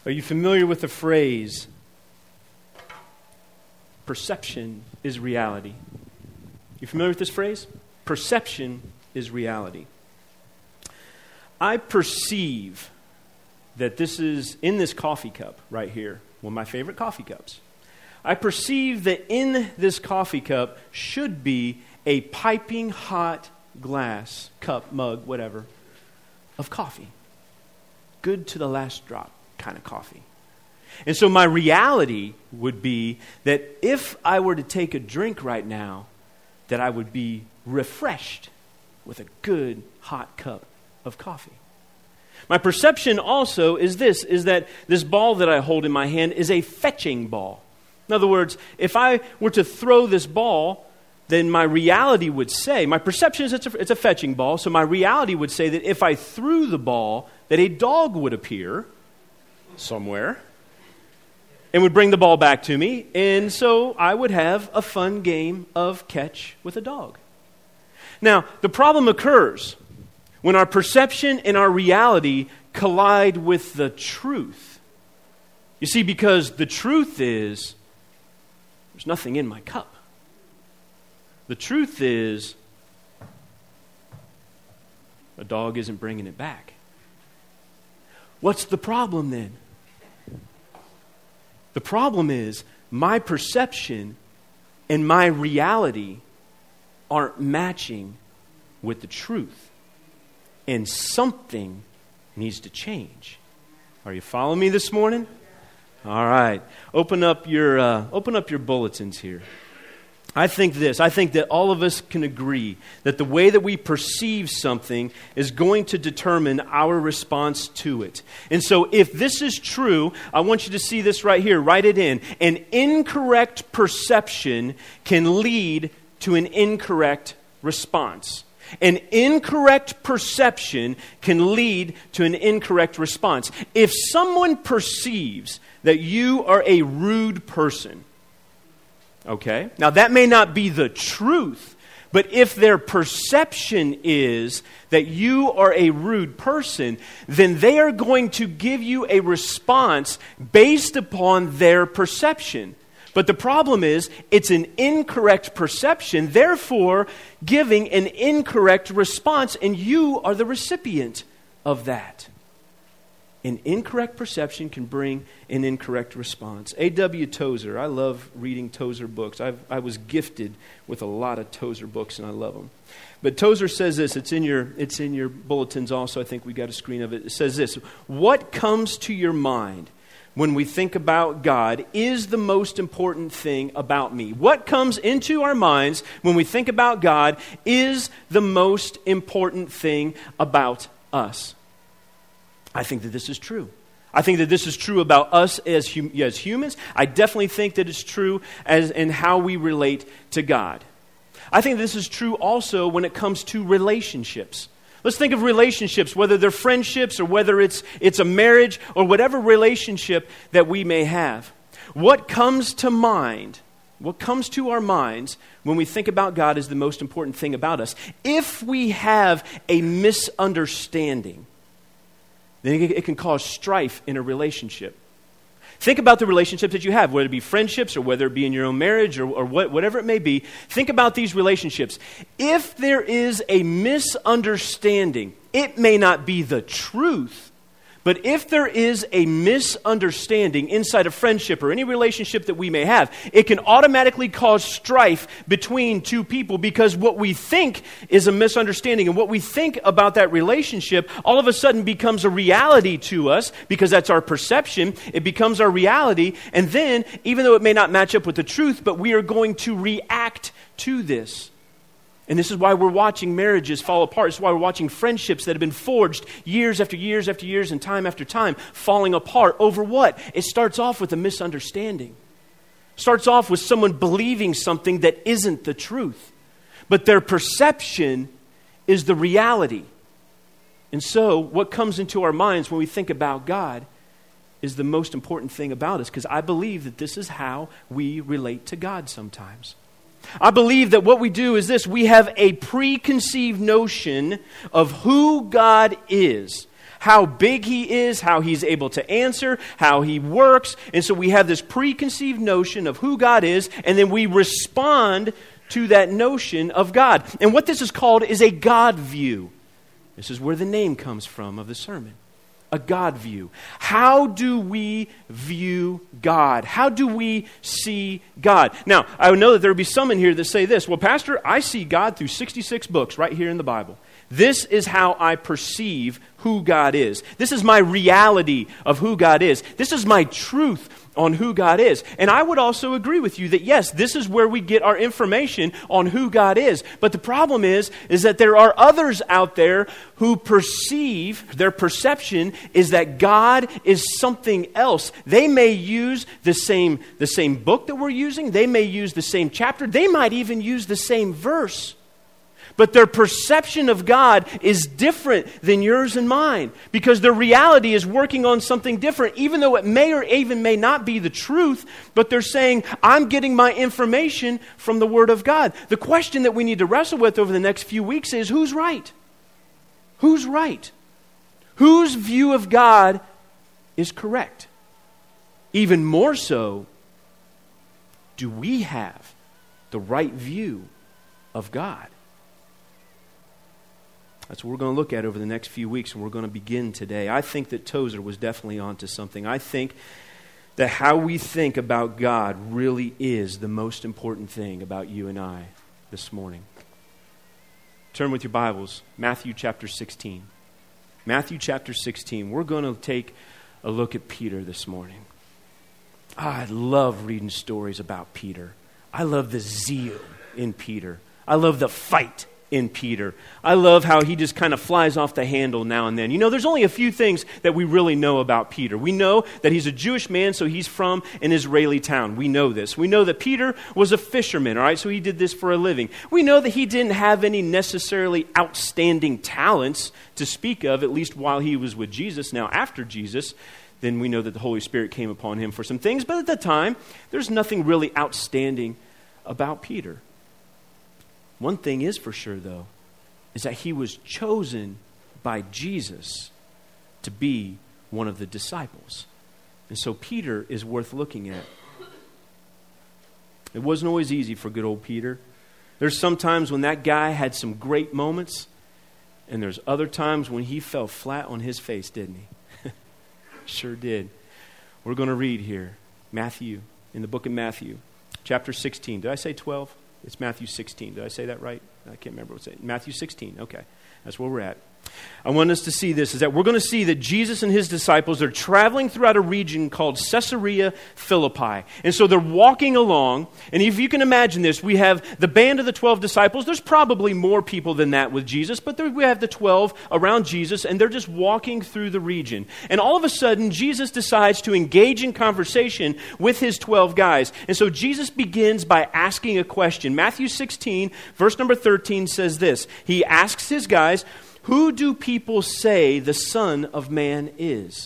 Are you familiar with the phrase, perception is reality? You familiar with this phrase? Perception is reality. I perceive that this is in this coffee cup right here, one of my favorite coffee cups. I perceive that in this coffee cup should be a piping hot glass, cup, mug, whatever, of coffee. Good to the last drop kind of coffee. And so my reality would be that if I were to take a drink right now, that I would be refreshed with a good hot cup of coffee. My perception also is that this ball that I hold in my hand is a fetching ball. In other words, if I were to throw this ball, then my reality would say, my perception is it's a fetching ball, so my reality would say that if I threw the ball, that a dog would appear somewhere and would bring the ball back to me, and so I would have a fun game of catch with a dog. Now, the problem occurs when our perception and our reality collide with the truth. You see, because the truth is, there's nothing in my cup. The truth is, a dog isn't bringing it back. What's the problem then? The problem is my perception and my reality aren't matching with the truth. And something needs to change. Are you following me this morning? All right. Open up your bulletins here. I think that all of us can agree that the way that we perceive something is going to determine our response to it. And so if this is true, I want you to see this right here. Write it in. An incorrect perception can lead to an incorrect response. An incorrect perception can lead to an incorrect response. If someone perceives that you are a rude person, okay, now that may not be the truth, but if their perception is that you are a rude person, then they are going to give you a response based upon their perception. But the problem is, it's an incorrect perception, therefore giving an incorrect response, and you are the recipient of that. An incorrect perception can bring an incorrect response. A.W. Tozer, I love reading Tozer books. I was gifted with a lot of Tozer books, and I love them. But Tozer says this, it's in your bulletins also, I think we got a screen of it. It says this, what comes to your mind when we think about God is the most important thing about me. What comes into our minds when we think about God is the most important thing about us. I think that this is true. I think that this is true about us as humans. I definitely think that it's true as in how we relate to God. I think this is true also when it comes to relationships. Let's think of relationships, whether they're friendships or whether it's a marriage or whatever relationship that we may have. What comes to mind, what comes to our minds when we think about God is the most important thing about us. If we have a misunderstanding, then it can cause strife in a relationship. Think about the relationships that you have, whether it be friendships or whether it be in your own marriage or whatever it may be. Think about these relationships. If there is a misunderstanding, it may not be the truth, but if there is a misunderstanding inside a friendship or any relationship that we may have, it can automatically cause strife between two people because what we think is a misunderstanding and what we think about that relationship all of a sudden becomes a reality to us because that's our perception. It becomes our reality. And then, even though it may not match up with the truth, but we are going to react to this. And this is why we're watching marriages fall apart. This is why we're watching friendships that have been forged years after years after years and time after time falling apart. Over what? It starts off with a misunderstanding. It starts off with someone believing something that isn't the truth. But their perception is the reality. And so what comes into our minds when we think about God is the most important thing about us, because I believe that this is how we relate to God sometimes. I believe that what we do is this. We have a preconceived notion of who God is, how big he is, how he's able to answer, how he works. And so we have this preconceived notion of who God is, and then we respond to that notion of God. And what this is called is a God view. This is where the name comes from of the sermon. A God view. How do we view God? How do we see God? Now, I know that there will be some in here that say this, well, Pastor, I see God through 66 books right here in the Bible. This is how I perceive who God is. This is my reality of who God is. This is my truth on who God is. And I would also agree with you that yes, this is where we get our information on who God is. But the problem is that there are others out there who perceive, their perception is that God is something else. They may use the same book that we're using. They may use the same chapter. They might even use the same verse. But their perception of God is different than yours and mine because their reality is working on something different, even though it may or even may not be the truth, but they're saying, I'm getting my information from the Word of God. The question that we need to wrestle with over the next few weeks is, who's right? Who's right? Whose view of God is correct? Even more so, do we have the right view of God? That's what we're going to look at over the next few weeks, and we're going to begin today. I think that Tozer was definitely onto something. I think that how we think about God really is the most important thing about you and I this morning. Turn with your Bibles, Matthew chapter 16. Matthew chapter 16. We're going to take a look at Peter this morning. I love reading stories about Peter. I love the zeal in Peter. I love the fight in Peter. I love how he just kind of flies off the handle now and then. You know, there's only a few things that we really know about Peter. We know that he's a Jewish man, so he's from an Israeli town. We know this. We know that Peter was a fisherman, all right, so he did this for a living. We know that he didn't have any necessarily outstanding talents to speak of, at least while he was with Jesus. Now, after Jesus, then we know that the Holy Spirit came upon him for some things, but at the time, there's nothing really outstanding about Peter. One thing is for sure, though, is that he was chosen by Jesus to be one of the disciples. And so Peter is worth looking at. It wasn't always easy for good old Peter. There's some times when that guy had some great moments, and there's other times when he fell flat on his face, didn't he? Sure did. We're going to read here, Matthew, in the book of Matthew, chapter 16. Did I say 12? It's Matthew 16. Did I say that right? I can't remember what it was. Matthew 16. Okay. That's where we're at. I want us to see this, is that we're going to see that Jesus and his disciples are traveling throughout a region called Caesarea Philippi. And so they're walking along, and if you can imagine this, we have the band of the 12 disciples. There's probably more people than that with Jesus, but we have the 12 around Jesus, and they're just walking through the region. And all of a sudden, Jesus decides to engage in conversation with his 12 guys. And so Jesus begins by asking a question. Matthew 16, verse number 13 says this. He asks his guys, who do people say the Son of Man is?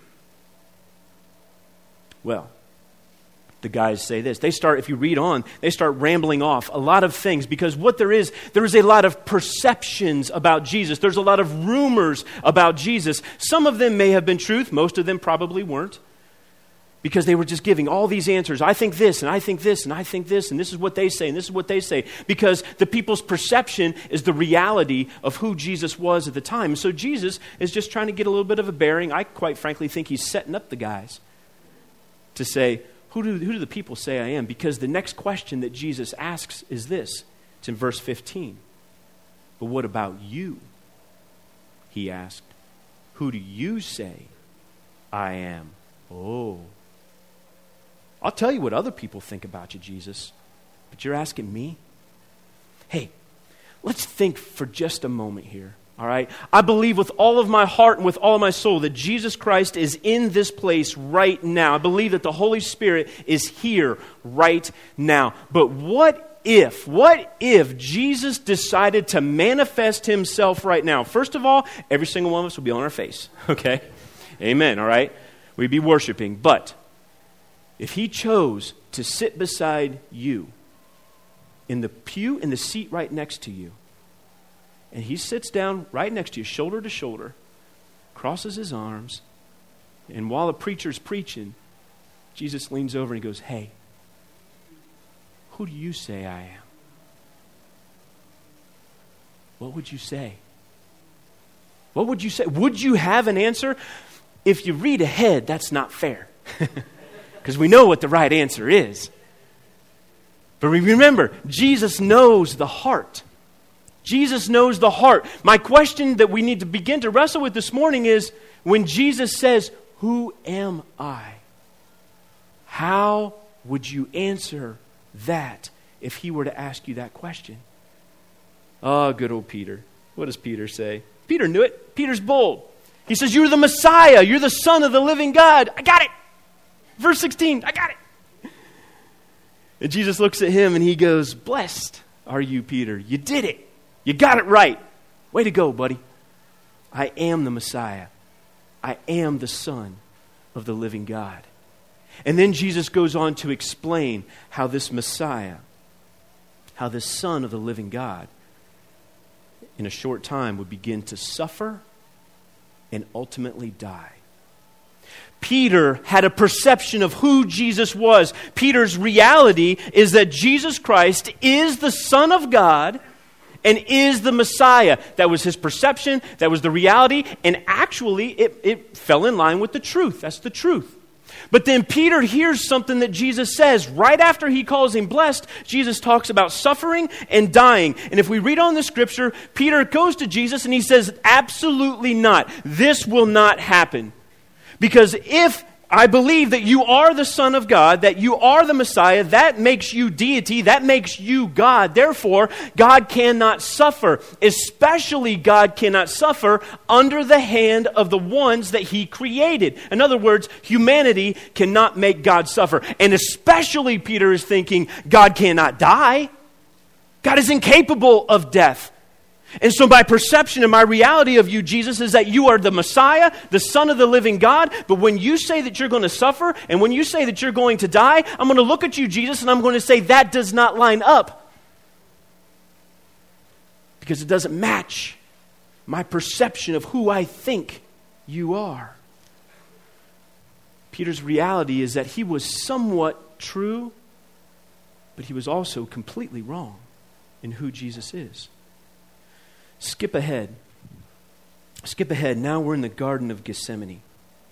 Well, the guys say this. They start, if you read on, they start rambling off a lot of things because what there is a lot of perceptions about Jesus. There's a lot of rumors about Jesus. Some of them may have been truth. Most of them probably weren't. Because they were just giving all these answers. I think this, and I think this, and I think this, and this is what they say, and this is what they say. Because the people's perception is the reality of who Jesus was at the time. So Jesus is just trying to get a little bit of a bearing. I quite frankly think he's setting up the guys to say, who do the people say I am? Because the next question that Jesus asks is this. It's in verse 15. But what about you? He asked, who do you say I am? Oh, I'll tell you what other people think about you, Jesus. But you're asking me? Hey, let's think for just a moment here, all right? I believe with all of my heart and with all of my soul that Jesus Christ is in this place right now. I believe that the Holy Spirit is here right now. But what if Jesus decided to manifest himself right now? First of all, every single one of us will be on our face, okay? Amen, all right? We'd be worshiping. But if he chose to sit beside you in the pew, in the seat right next to you, and he sits down right next to you, shoulder to shoulder, crosses his arms, and while the preacher's preaching, Jesus leans over and he goes, "Hey, who do you say I am?" What would you say? What would you say? Would you have an answer? If you read ahead, that's not fair. Because we know what the right answer is. But remember, Jesus knows the heart. Jesus knows the heart. My question that we need to begin to wrestle with this morning is, when Jesus says, "Who am I?" How would you answer that if he were to ask you that question? Oh, good old Peter. What does Peter say? Peter knew it. Peter's bold. He says, "You're the Messiah. You're the Son of the living God." I got it. Verse 16, I got it. And Jesus looks at him and he goes, "Blessed are you, Peter. You did it. You got it right. Way to go, buddy. I am the Messiah. I am the Son of the living God." And then Jesus goes on to explain how this Messiah, how this Son of the living God, in a short time would begin to suffer and ultimately die. Peter had a perception of who Jesus was. Peter's reality is that Jesus Christ is the Son of God and is the Messiah. That was his perception. That was the reality. And actually, it fell in line with the truth. That's the truth. But then Peter hears something that Jesus says. Right after he calls him blessed, Jesus talks about suffering and dying. And if we read on the scripture, Peter goes to Jesus and he says, "Absolutely not. This will not happen. Because if I believe that you are the Son of God, that you are the Messiah, that makes you deity, that makes you God. Therefore, God cannot suffer. Especially God cannot suffer under the hand of the ones that he created." In other words, humanity cannot make God suffer. And especially, Peter is thinking, God cannot die. God is incapable of death. And so my perception and my reality of you, Jesus, is that you are the Messiah, the Son of the living God. But when you say that you're going to suffer, and when you say that you're going to die, I'm going to look at you, Jesus, and I'm going to say that does not line up. Because it doesn't match my perception of who I think you are. Peter's reality is that he was somewhat true, but he was also completely wrong in who Jesus is. Skip ahead. Skip ahead. Now we're in the Garden of Gethsemane.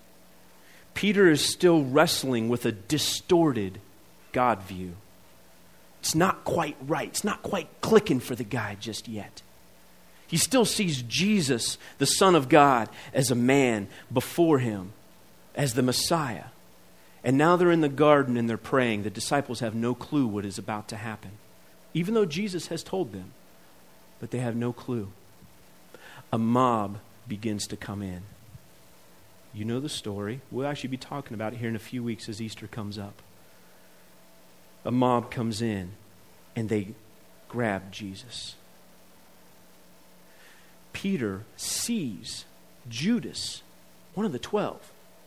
Peter is still wrestling with a distorted God view. It's not quite right. It's not quite clicking for the guy just yet. He still sees Jesus, the Son of God, as a man before him, as the Messiah. And now they're in the garden and they're praying. The disciples have no clue what is about to happen, even though Jesus has told them. But they have no clue. A mob begins to come in. You know the story. We'll actually be talking about it here in a few weeks as Easter comes up. A mob comes in and they grab Jesus. Peter sees Judas, one of the 12,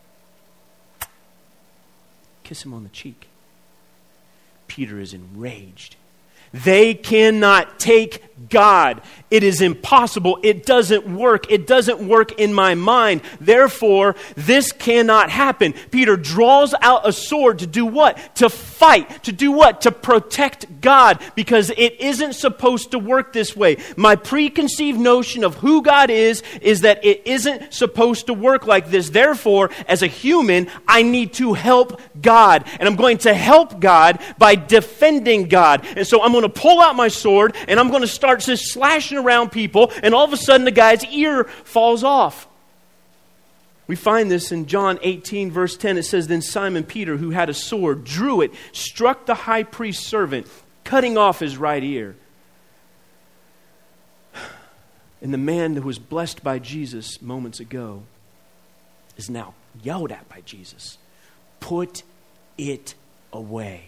kiss him on the cheek. Peter is enraged. They cannot take God. It is impossible. It doesn't work. It doesn't work in my mind. Therefore, this cannot happen. Peter draws out a sword to do what? To fight. To do what? To protect God. Because it isn't supposed to work this way. My preconceived notion of who God is that it isn't supposed to work like this. Therefore, as a human, I need to help God. And I'm going to help God by defending God. And so I'm going to pull out my sword and I'm going to start just slashing around people, and all of a sudden the guy's ear falls off. We find this in John 18 verse 10. It says, "Then Simon Peter, who had a sword, drew it, struck the high priest's servant, cutting off his right ear." And the man who was blessed by Jesus moments ago is now yelled at by Jesus. Put it away.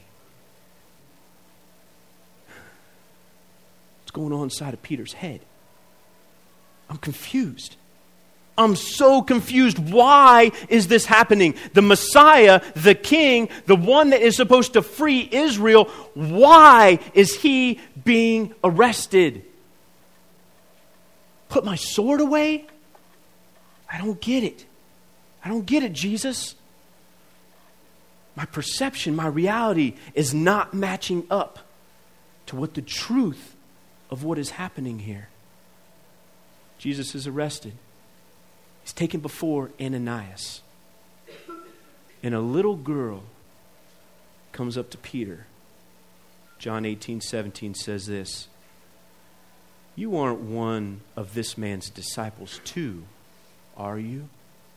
Going on inside of Peter's head. I'm confused. I'm so confused. Why is this happening? The Messiah, the King, the one that is supposed to free Israel, why is he being arrested? Put my sword away? I don't get it. I don't get it, Jesus. My perception, my reality is not matching up to what the truth of what is happening here. Jesus is arrested. He's taken before Ananias. And a little girl comes up to Peter. John 18:17 says this, "You aren't one of this man's disciples too, are you?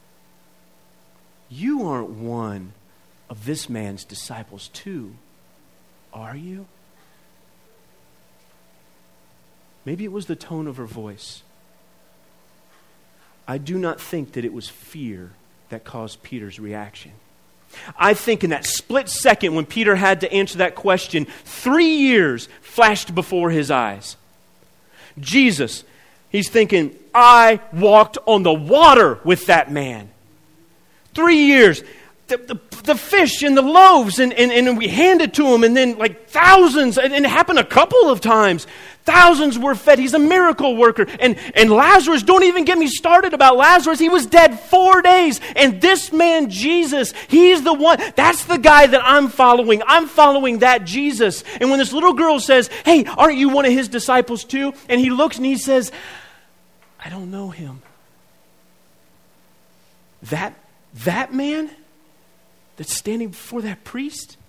You aren't one of this man's disciples too, are you?" Maybe it was the tone of her voice. I do not think that it was fear that caused Peter's reaction. I think in that split second when Peter had to answer that question, 3 years flashed before his eyes. Jesus, he's thinking, I walked on the water with that man. 3 years. The fish and the loaves, and we handed to him, and then like thousands, and it happened a couple of times. Thousands were fed. He's a miracle worker. And Lazarus, don't even get me started about Lazarus. He was dead 4 days. And this man, Jesus, he's the one. That's the guy that I'm following. I'm following that Jesus. And when this little girl says, hey, aren't you one of his disciples too? And he looks and he says, I don't know him. That man that's standing before that priest?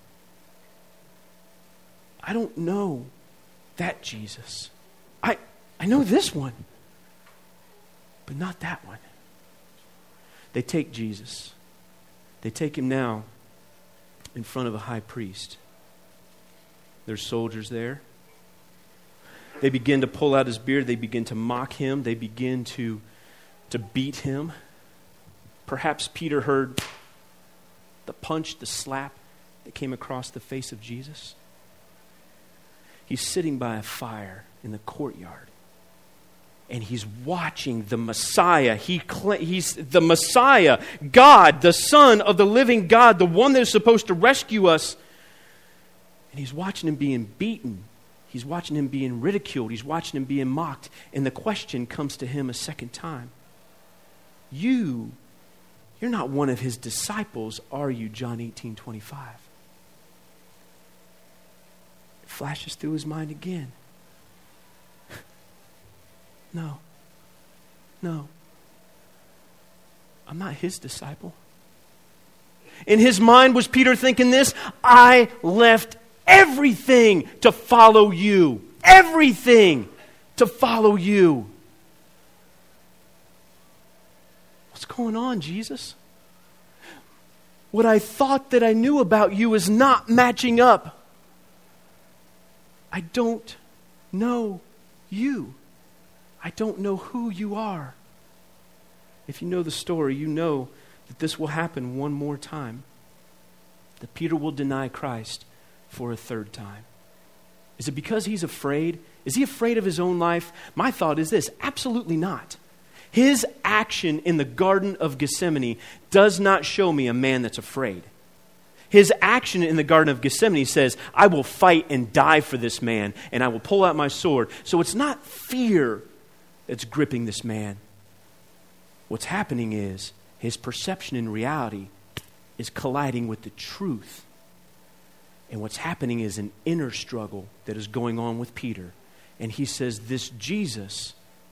I don't know that Jesus. I know this one, but not that one. They take Jesus. They take him now in front of a high priest. There's soldiers there. They begin to pull out his beard. They begin to mock him. They begin to beat him. Perhaps Peter heard the punch, the slap that came across the face of Jesus. He's sitting by a fire in the courtyard. And he's watching the Messiah. He's the Messiah, God, the Son of the living God, the one that is supposed to rescue us. And he's watching him being beaten. He's watching him being ridiculed. He's watching him being mocked. And the question comes to him a second time. You're not one of his disciples, are you? John 18:25. It flashes through his mind again. No. I'm not his disciple. In his mind was Peter thinking this, I left everything to follow you. Everything to follow you. What's going on, Jesus? What I thought that I knew about you is not matching up. I don't know you. I don't know who you are. If you know the story, you know that this will happen one more time. That Peter will deny Christ for a third time. Is it because he's afraid? Is he afraid of his own life? My thought is this, absolutely not. His action in the Garden of Gethsemane does not show me a man that's afraid. His action in the Garden of Gethsemane says, I will fight and die for this man, and I will pull out my sword. So it's not fear that's gripping this man. What's happening is his perception in reality is colliding with the truth. And what's happening is an inner struggle that is going on with Peter. And he says, this Jesus,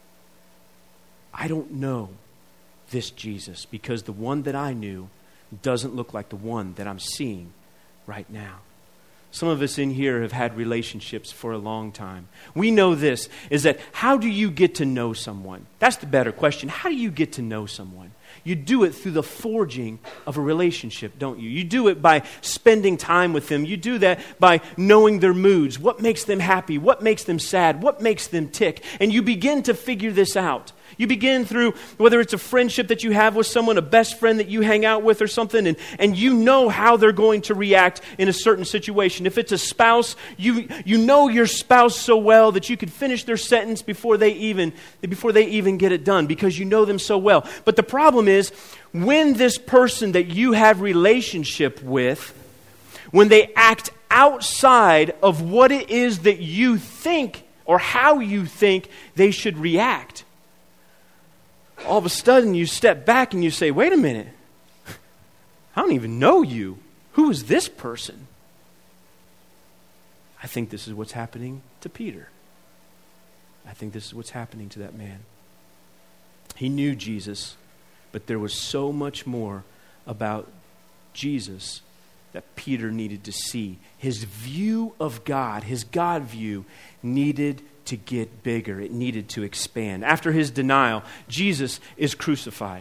I don't know this Jesus, because the one that I knew doesn't look like the one that I'm seeing right now. Some of us in here have had relationships for a long time. We know this, is that how do you get to know someone? That's the better question. How do you get to know someone? You do it through the forging of a relationship, don't you? You do it by spending time with them. You do that by knowing their moods. What makes them happy? What makes them sad? What makes them tick? And you begin to figure this out. You begin through, whether it's a friendship that you have with someone, a best friend that you hang out with or something, and you know how they're going to react in a certain situation. If it's a spouse, you know your spouse so well that you could finish their sentence before they even get it done, because you know them so well. But the problem is, when this person that you have relationship with, when they act outside of what it is that you think or how you think they should react, all of a sudden you step back and you say, wait a minute, I don't even know you. Who is this person? I think this is what's happening to Peter. I think this is what's happening to that man. He knew Jesus, but there was so much more about Jesus that Peter needed to see. His view of God, his God view, needed to get bigger. It needed to expand. After his denial, Jesus is crucified.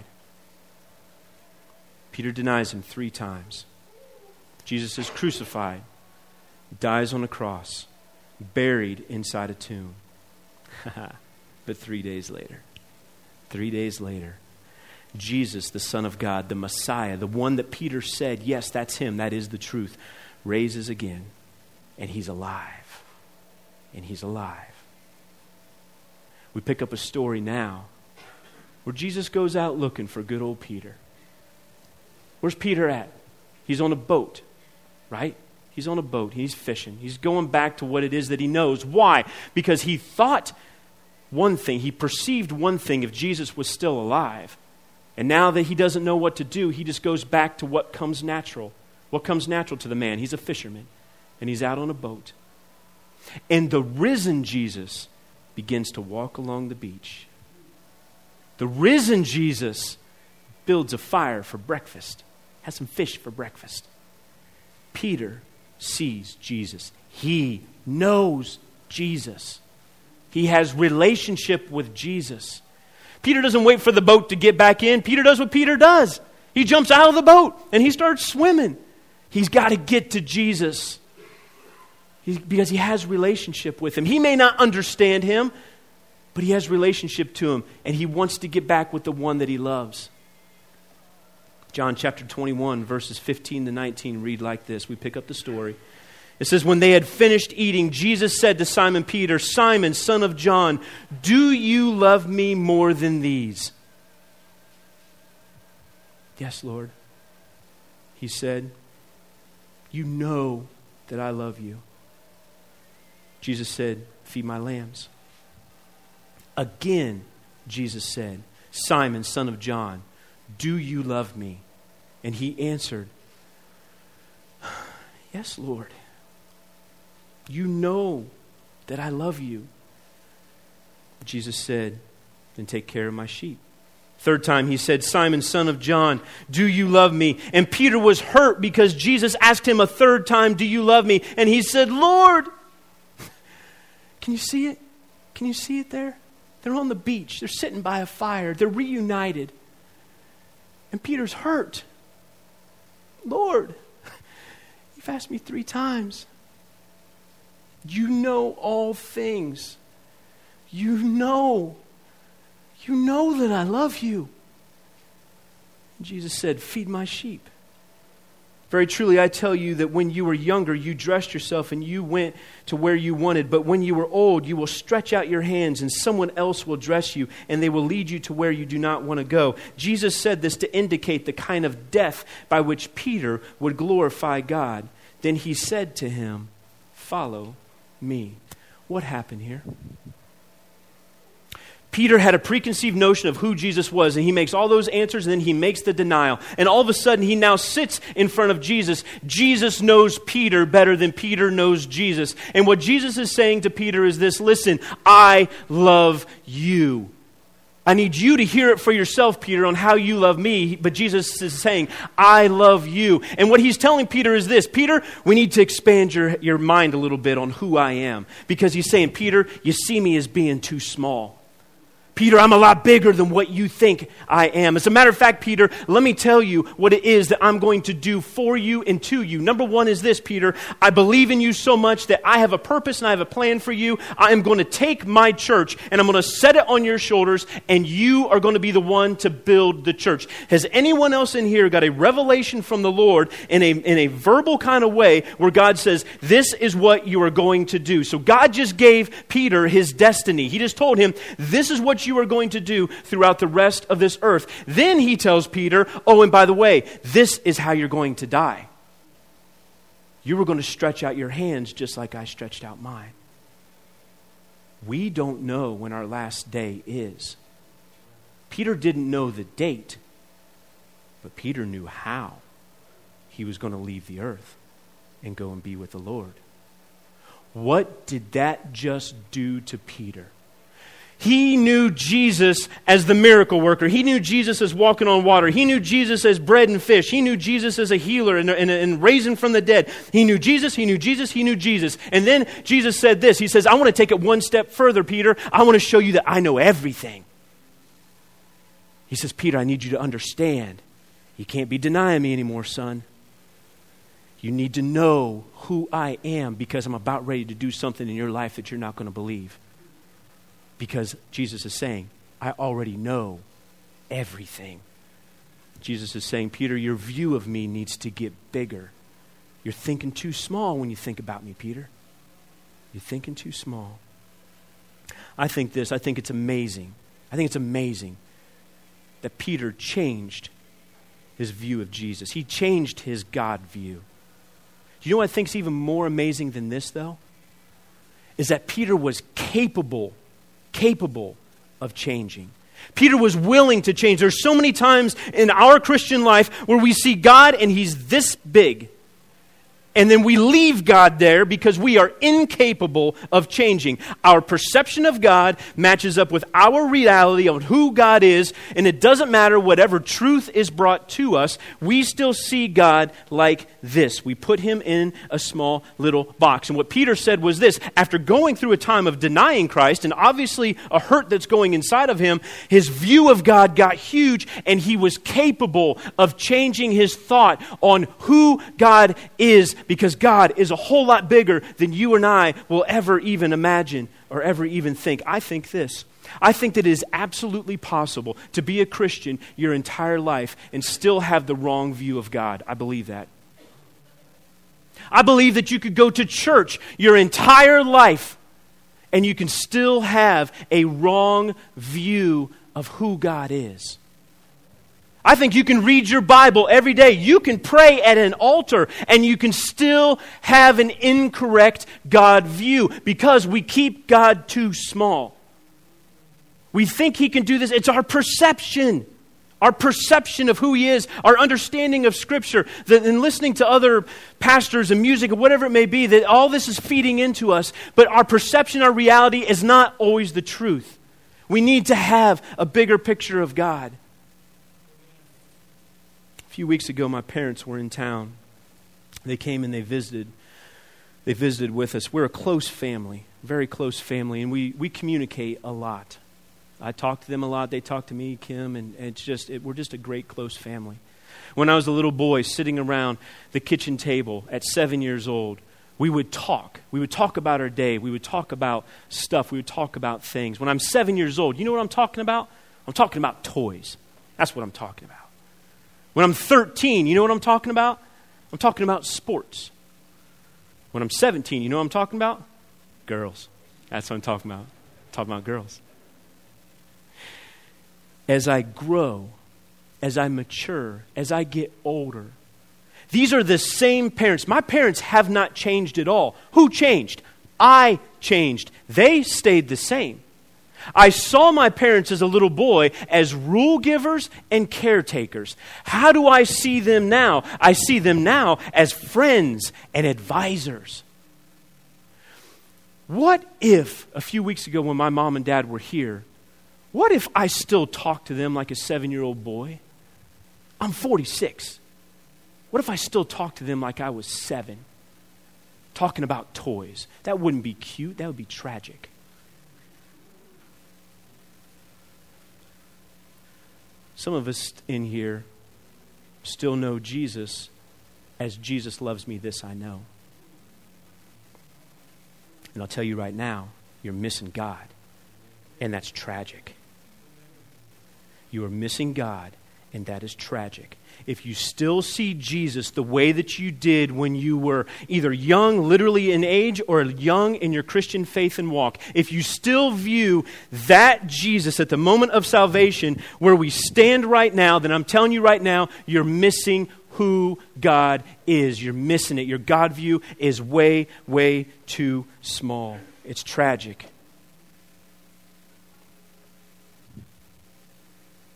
Peter denies him 3 times. Jesus is crucified, dies on a cross, buried inside a tomb. But 3 days later, Jesus, the Son of God, the Messiah, the one that Peter said, yes, that's him, that is the truth, raises again, and he's alive. And he's alive. We pick up a story now where Jesus goes out looking for good old Peter. Where's Peter at? He's on a boat, right? He's on a boat. He's fishing. He's going back to what it is that he knows. Why? Because he thought one thing, he perceived one thing if Jesus was still alive. And now that he doesn't know what to do, he just goes back to what comes natural. What comes natural to the man? He's a fisherman, and he's out on a boat. And the risen Jesus begins to walk along the beach. The risen Jesus builds a fire for breakfast, has some fish for breakfast. Peter sees Jesus. He knows Jesus. He has relationship with Jesus. Peter doesn't wait for the boat to get back in. Peter does what Peter does. He jumps out of the boat and he starts swimming. He's got to get to Jesus because he has relationship with him. He may not understand him, but he has relationship to him, and he wants to get back with the one that he loves. John chapter 21, verses 15 to 19 read like this. We pick up the story. It says, when they had finished eating, Jesus said to Simon Peter, Simon, son of John, do you love me more than these? Yes, Lord. He said, you know that I love you. Jesus said, feed my lambs. Again, Jesus said, Simon, son of John, do you love me? And he answered, yes, Lord. You know that I love you. Jesus said, then take care of my sheep. 3rd time he said, Simon, son of John, do you love me? And Peter was hurt because Jesus asked him a 3rd time, do you love me? And he said, Lord. Can you see it? Can you see it there? They're on the beach. They're sitting by a fire. They're reunited. And Peter's hurt. Lord, you've asked me 3 times. You know all things. You know that I love you. And Jesus said, feed my sheep. Very truly, I tell you that when you were younger, you dressed yourself and you went to where you wanted. But when you were old, you will stretch out your hands and someone else will dress you and they will lead you to where you do not want to go. Jesus said this to indicate the kind of death by which Peter would glorify God. Then he said to him, follow me. What happened here? Peter had a preconceived notion of who Jesus was, and he makes all those answers, and then he makes the denial. And all of a sudden, he now sits in front of Jesus. Jesus knows Peter better than Peter knows Jesus. And what Jesus is saying to Peter is this, listen, I love you. I need you to hear it for yourself, Peter, on how you love me. But Jesus is saying, I love you. And what he's telling Peter is this, Peter, we need to expand your mind a little bit on who I am. Because he's saying, Peter, you see me as being too small. Peter, I'm a lot bigger than what you think I am. As a matter of fact, Peter, let me tell you what it is that I'm going to do for you and to you. Number 1 is this, Peter. I believe in you so much that I have a purpose and I have a plan for you. I am going to take my church and I'm going to set it on your shoulders and you are going to be the one to build the church. Has anyone else in here got a revelation from the Lord in a verbal kind of way where God says, this is what you are going to do? So God just gave Peter his destiny. He just told him, this is what you are going to do throughout the rest of this earth. Then he tells Peter, oh, and by the way, this is how you're going to die. You were going to stretch out your hands just like I stretched out mine. We don't know when our last day is. Peter didn't know the date, but Peter knew how he was going to leave the earth and go and be with the Lord. What did that just do to Peter? He knew Jesus as the miracle worker. He knew Jesus as walking on water. He knew Jesus as bread and fish. He knew Jesus as a healer and raising from the dead. He knew Jesus, he knew Jesus, he knew Jesus. And then Jesus said this. He says, I want to take it one step further, Peter. I want to show you that I know everything. He says, Peter, I need you to understand. You can't be denying me anymore, son. You need to know who I am because I'm about ready to do something in your life that you're not going to believe. Because Jesus is saying, I already know everything. Jesus is saying, Peter, your view of me needs to get bigger. You're thinking too small when you think about me, Peter. You're thinking too small. I think it's amazing. I think it's amazing that Peter changed his view of Jesus. He changed his God view. You know what I think is even more amazing than this, though? Is that Peter was capable of changing. Peter was willing to change. There's so many times in our Christian life where we see God and He's this big. And then we leave God there because we are incapable of changing. Our perception of God matches up with our reality of who God is, and it doesn't matter whatever truth is brought to us, we still see God like this. We put Him in a small little box. And what Peter said was this: after going through a time of denying Christ, and obviously a hurt that's going inside of him, his view of God got huge, and he was capable of changing his thought on who God is, because God is a whole lot bigger than you and I will ever even imagine or ever even think. I think this. I think that it is absolutely possible to be a Christian your entire life and still have the wrong view of God. I believe that. I believe that you could go to church your entire life and you can still have a wrong view of who God is. I think you can read your Bible every day. You can pray at an altar and you can still have an incorrect God view because we keep God too small. We think He can do this. It's our perception of who He is, our understanding of Scripture, and listening to other pastors and music or whatever it may be, that all this is feeding into us. But our perception, our reality is not always the truth. We need to have a bigger picture of God. A few weeks ago, my parents were in town. They came and they visited with us. We're a close family, very close family, and we communicate a lot. I talk to them a lot. They talk to me, Kim, and we're just a great close family. When I was a little boy sitting around the kitchen table at 7 years old, we would talk. We would talk about our day. We would talk about stuff. We would talk about things. When I'm 7 years old, you know what I'm talking about? I'm talking about toys. That's what I'm talking about. When I'm 13, you know what I'm talking about? I'm talking about sports. When I'm 17, you know what I'm talking about? Girls. That's what I'm talking about. I'm talking about girls. As I grow, as I mature, as I get older, these are the same parents. My parents have not changed at all. Who changed? I changed. They stayed the same. I saw my parents as a little boy as rule givers and caretakers. How do I see them now? I see them now as friends and advisors. What if, a few weeks ago when my mom and dad were here, what if I still talked to them like a 7-year-old boy? I'm 46. What if I still talked to them like I was 7? Talking about toys. That wouldn't be cute. That would be tragic. Some of us in here still know Jesus as Jesus loves me, this I know. And I'll tell you right now, you're missing God. And that's tragic. You are missing God, and that is tragic. If you still see Jesus the way that you did when you were either young, literally in age, or young in your Christian faith and walk, if you still view that Jesus at the moment of salvation where we stand right now, then I'm telling you right now, you're missing who God is. You're missing it. Your God view is way, way too small. It's tragic.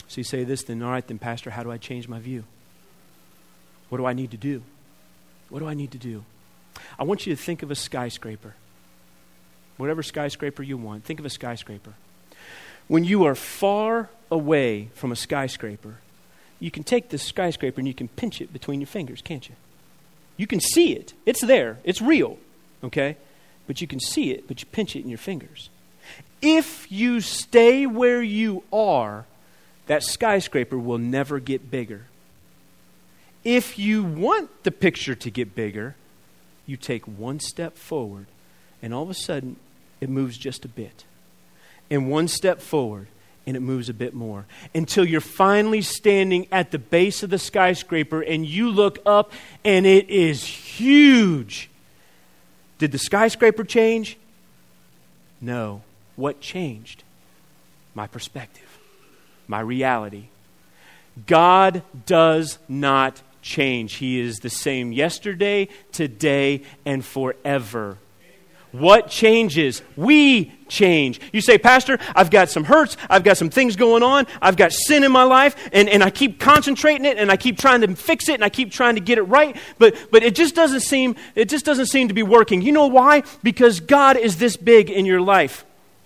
So you say this, then all right, then Pastor, how do I change my view? What do I need to do? What do I need to do? I want you to think of a skyscraper. Whatever skyscraper you want, think of a skyscraper. When you are far away from a skyscraper, you can take this skyscraper and you can pinch it between your fingers, can't you? You can see it. It's there. It's real, okay? But you can see it, but you pinch it in your fingers. If you stay where you are, that skyscraper will never get bigger. If you want the picture to get bigger, you take one step forward, and all of a sudden, it moves just a bit. And one step forward, and it moves a bit more. Until you're finally standing at the base of the skyscraper, and you look up, and it is huge. Did the skyscraper change? No. What changed? My perspective. My reality. God does not change. He is the same yesterday, today, and forever. What changes? We change. You say, Pastor, I've got some hurts. I've got some things going on. I've got sin in my life, and I keep concentrating it, and I keep trying to fix it, and I keep trying to get it right, but it just doesn't seem to be working. You know why? Because God is this big in your life.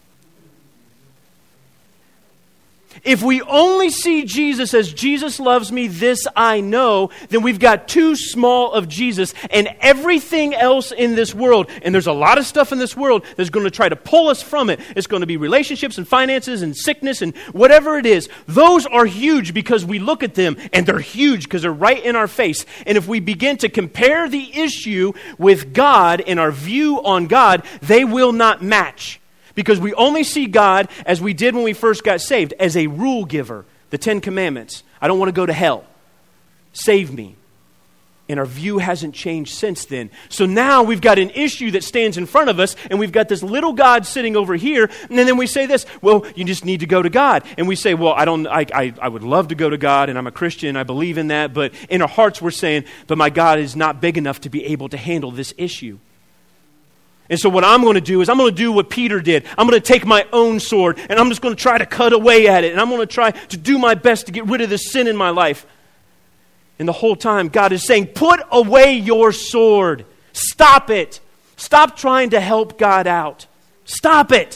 If we only see Jesus as Jesus loves me, this I know, then we've got too small of Jesus, and everything else in this world, and there's a lot of stuff in this world that's going to try to pull us from it. It's going to be relationships and finances and sickness and whatever it is. Those are huge because we look at them, and they're huge because they're right in our face. And if we begin to compare the issue with God and our view on God, they will not match. Because we only see God, as we did when we first got saved, as a rule giver. The 10 Commandments. I don't want to go to hell. Save me. And our view hasn't changed since then. So now we've got an issue that stands in front of us, and we've got this little God sitting over here, and then we say this, well, you just need to go to God. And we say, well, I would love to go to God, and I'm a Christian, I believe in that, but in our hearts we're saying, but my God is not big enough to be able to handle this issue. And so what I'm going to do is I'm going to do what Peter did. I'm going to take my own sword, and I'm just going to try to cut away at it, and I'm going to try to do my best to get rid of the sin in my life. And the whole time, God is saying, put away your sword. Stop it. Stop trying to help God out. Stop it.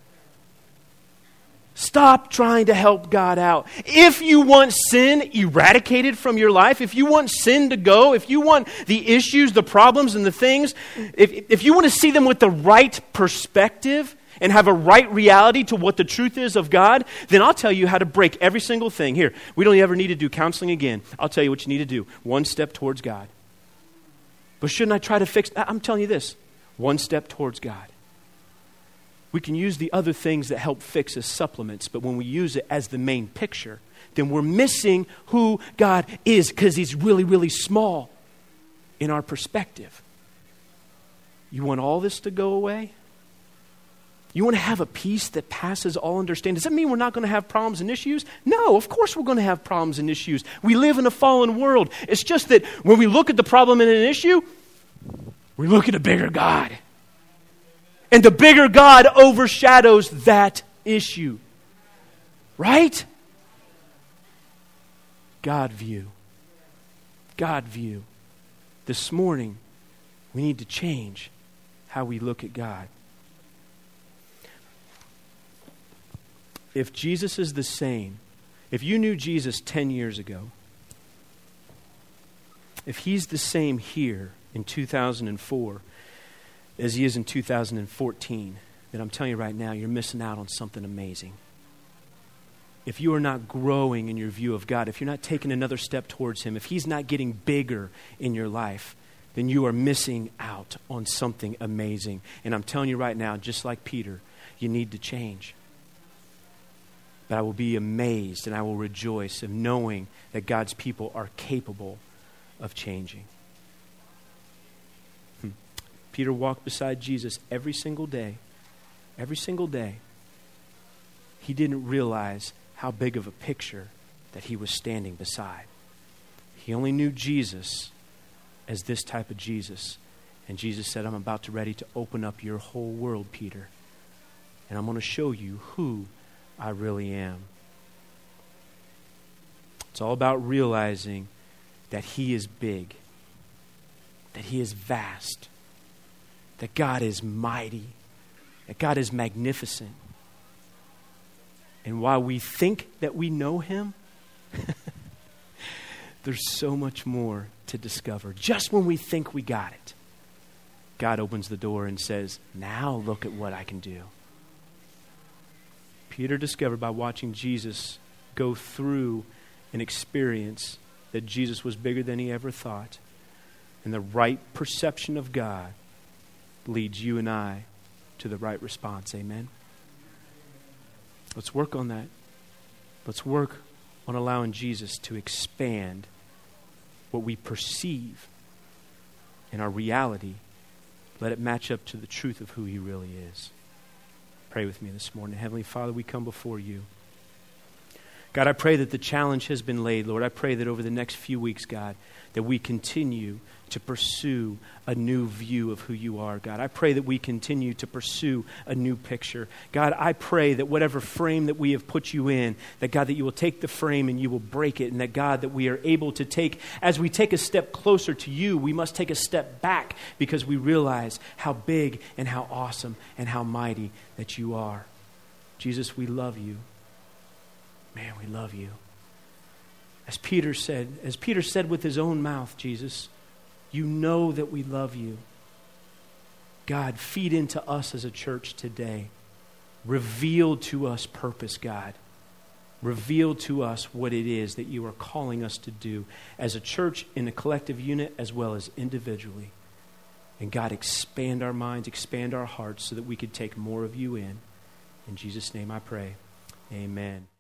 Stop trying to help God out. If you want sin eradicated from your life, if you want sin to go, if you want the issues, the problems, and the things, if you want to see them with the right perspective and have a right reality to what the truth is of God, then I'll tell you how to break every single thing. Here, we don't ever need to do counseling again. I'll tell you what you need to do. One step towards God. But shouldn't I try to fix? I'm telling you this. One step towards God. We can use the other things that help fix as supplements, but when we use it as the main picture, then we're missing who God is because He's really, really small in our perspective. You want all this to go away? You want to have a peace that passes all understanding? Does that mean we're not going to have problems and issues? No, of course we're going to have problems and issues. We live in a fallen world. It's just that when we look at the problem and an issue, we look at a bigger God. And the bigger God overshadows that issue. Right? God view. God view. This morning, we need to change how we look at God. If Jesus is the same, if you knew Jesus 10 years ago, if He's the same here in 2004, as He is in 2014, then I'm telling you right now, you're missing out on something amazing. If you are not growing in your view of God, if you're not taking another step towards Him, if He's not getting bigger in your life, then you are missing out on something amazing. And I'm telling you right now, just like Peter, you need to change. But I will be amazed and I will rejoice in knowing that God's people are capable of changing. Peter walked beside Jesus every single day. Every single day. He didn't realize how big of a picture that he was standing beside. He only knew Jesus as this type of Jesus. And Jesus said, I'm about to ready to open up your whole world, Peter. And I'm going to show you who I really am. It's all about realizing that He is big, that He is vast, that God is mighty, that God is magnificent. And while we think that we know Him, there's so much more to discover. Just when we think we got it, God opens the door and says, now look at what I can do. Peter discovered by watching Jesus go through an experience that Jesus was bigger than he ever thought. And the right perception of God leads you and I to the right response. Amen? Let's work on that. Let's work on allowing Jesus to expand what we perceive in our reality. Let it match up to the truth of who He really is. Pray with me this morning. Heavenly Father, we come before You. God, I pray that the challenge has been laid, Lord. I pray that over the next few weeks, God, that we continue to pursue a new view of who You are, God. I pray that we continue to pursue a new picture. God, I pray that whatever frame that we have put You in, that God, that You will take the frame and You will break it, and that God, that we are able to take, as we take a step closer to You, we must take a step back because we realize how big and how awesome and how mighty that You are. Jesus, we love You. Man, we love You. As Peter said with his own mouth, Jesus, You know that we love You. God, feed into us as a church today. Reveal to us purpose, God. Reveal to us what it is that You are calling us to do as a church, in a collective unit, as well as individually. And God, expand our minds, expand our hearts so that we could take more of You in. In Jesus' name I pray. Amen.